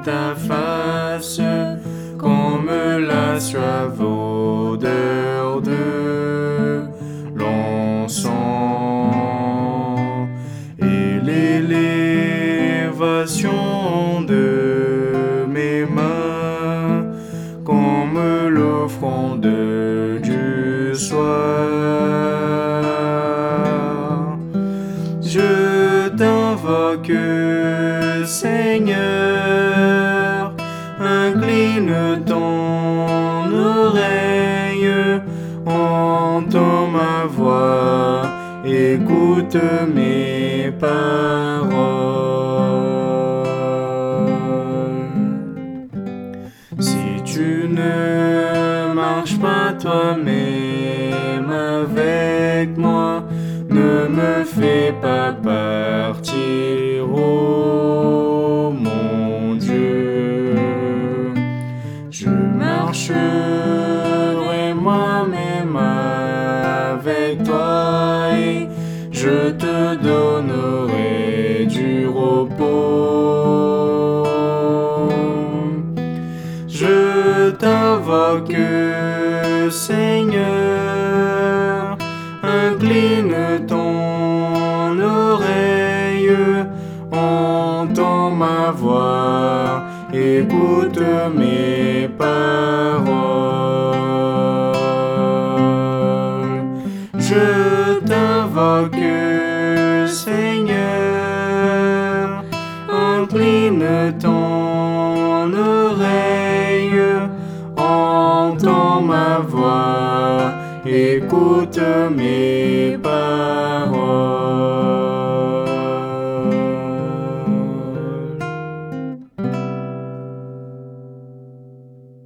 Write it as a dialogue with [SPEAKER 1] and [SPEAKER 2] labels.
[SPEAKER 1] ta face, comme la suave odeur de l'encens et l'élévation de mes mains, comme l'offrande du soir. Je t'invoque, Seigneur, incline ton oreille, entends ma voix, écoute mes paroles. Si tu ne marches pas toi-même avec moi, ne me fais pas partir, ô mon Dieu. Je marcherai moi-même avec toi et je te donnerai du repos. Je t'invoque, Seigneur, incline ton oreille, entends ma voix, écoute mes paroles. Je t'invoque, Seigneur, incline ton oreille, entends ma voix, écoute mes paroles.